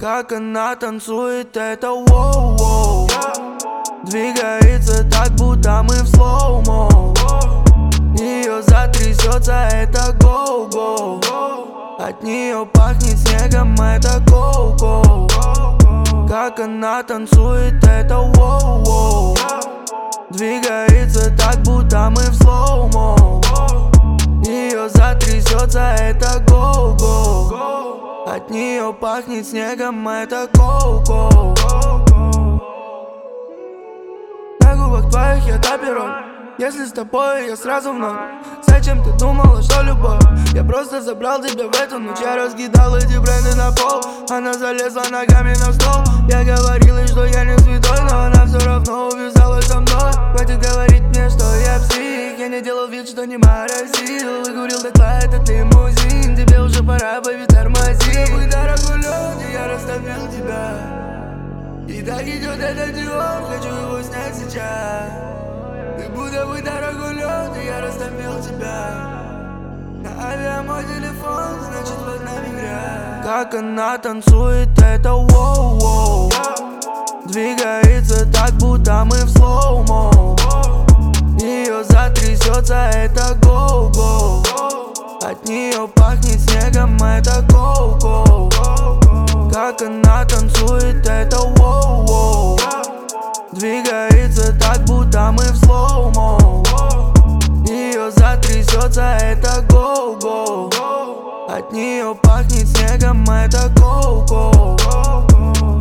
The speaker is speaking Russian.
Как она танцует, это воу-воу. Двигается так, будто мы в слоумо. Ее затрясется, это гоу-гоу. От нее пахнет снегом, это гоу-гоу. Как она танцует, это воу-воу. Двигается так, будто мы в слоумо. Ее затрясется, это гоу-гоу. От нее пахнет снегом, это гоу-гоу. На губах твоих я таперон. Если с тобой, я сразу в ноль. Зачем ты думала, что любовь? Я просто забрал тебя в эту ночь. Я раскидал эти бренды на пол. Она залезла ногами на стол. Я говорил ей, что я не святой, но она все равно увязалась со мной. Хватит говорить мне, что я псих. Я не делал вид, что не морозил. И курил дотла этот лимузин. Тебе уже пора, baby, тормози. Мой дорогой лед, я растопил тебя. И так идет этот диор, хочу его снять сейчас. Ты будто бы дорогой лед, и я растопил тебя. На авиа мой телефон, значит под нами грязь. Как она танцует, это воу-воу. Двигается так, будто мы в слоумо. Ее затрясется, это гоу-гоу. От нее пахнет снегом, это гоу-гоу. Как она танцует, это воу-воу. Двигается так, будто мы в слоумо. Ее затрясется, это гоу-гоу. От нее пахнет снегом, это гоу-гоу.